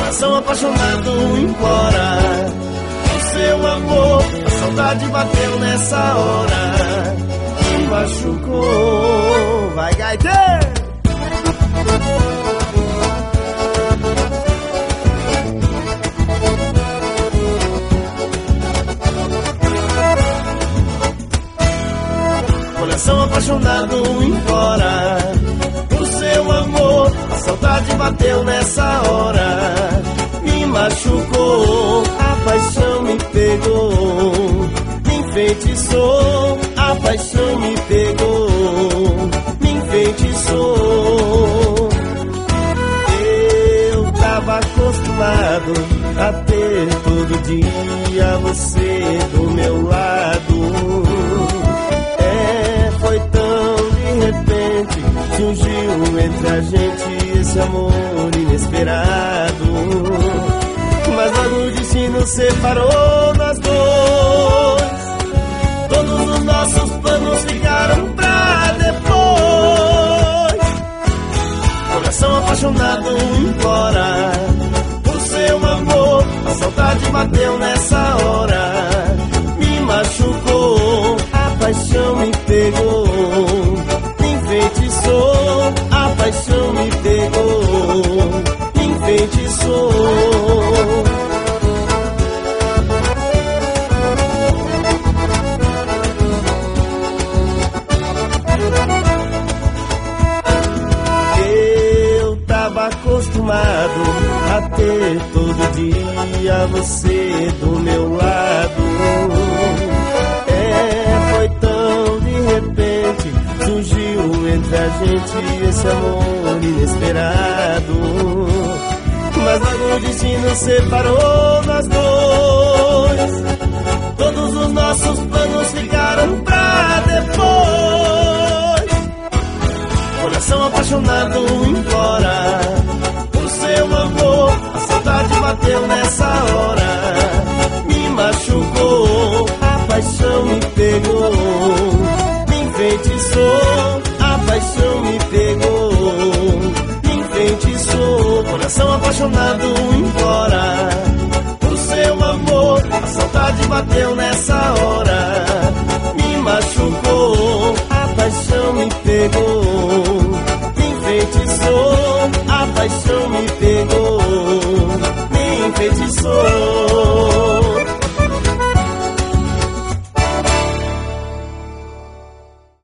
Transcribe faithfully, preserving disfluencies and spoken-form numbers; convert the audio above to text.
Coração apaixonado implora o seu amor. A saudade bateu nessa hora, me machucou. Vai, gaiteiro! Coração apaixonado implora o seu amor. A saudade bateu nessa hora, me machucou. A paixão me pegou, me enfeitiçou. A paixão me pegou, me enfeitiçou. Eu tava acostumado a ter todo dia você do meu lado. Foi tão de repente, surgiu entre a gente esse amor inesperado. Mas logo o destino separou nós dois. Todos os nossos planos ficaram pra depois. Coração apaixonado implora por seu amor. A saudade bateu nessa hora, me machucou. A paixão me pegou, me enfeitiçou. A paixão me pegou, me enfeitiçou. Eu tava acostumado a ter todo dia você do meu lado. Surgiu entre a gente esse amor inesperado. Mas logo o destino separou nós dois. Todos os nossos planos ficaram pra depois. Coração apaixonado implora por seu amor. A saudade bateu nessa hora, me machucou. A paixão me pegou, enfeitiçou. A paixão me pegou, me enfeitiçou. Coração apaixonado implora por seu amor. A saudade bateu nessa hora, me machucou. A paixão me pegou, me enfeitiçou. A paixão me pegou, me enfeitiçou.